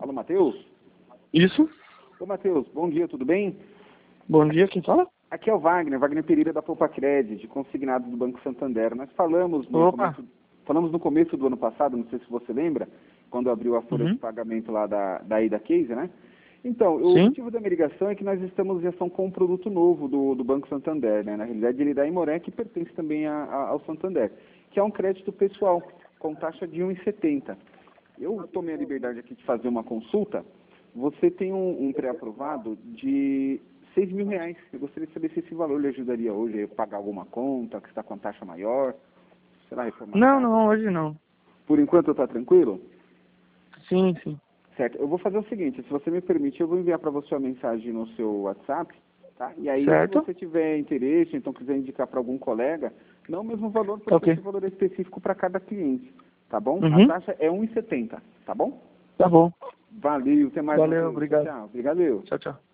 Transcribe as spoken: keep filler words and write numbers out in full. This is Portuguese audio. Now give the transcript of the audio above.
Alô, Matheus? Isso? Ô, Matheus, bom dia, tudo bem? Bom dia, quem fala? Aqui é o Wagner, Wagner Pereira da Poupa Credit, consignado do Banco Santander. Nós falamos no, Opa. começo, falamos no começo do ano passado, não sei se você lembra, quando abriu a folha Uhum. de pagamento lá da, da Ida Case, né? Então, o Sim. motivo da minha ligação é que nós estamos em ação com um produto novo do, do Banco Santander, né? Na realidade, ele é da Imoré, que pertence também a, a, ao Santander, que é um crédito pessoal, com taxa de um vírgula setenta. Eu tomei a liberdade aqui de fazer uma consulta. Você tem um, um pré-aprovado de seis mil reais. Eu gostaria de saber se esse valor lhe ajudaria hoje a pagar alguma conta, que está com taxa maior, sei lá, reformar a Não, casa. não, hoje não. Por enquanto está tranquilo? Sim, sim. Certo. Eu vou fazer o seguinte, se você me permite, eu vou enviar para você uma mensagem no seu WhatsApp, tá? E aí, Certo. se você tiver interesse, então quiser indicar para algum colega, não o mesmo valor, porque Tá ok. esse valor é específico para cada cliente, tá bom? A Uhum. taxa é um vírgula setenta, tá bom? Tá bom. Valeu, até mais. Valeu, Matheus. obrigado. Tchau, obrigado eu. Tchau, tchau.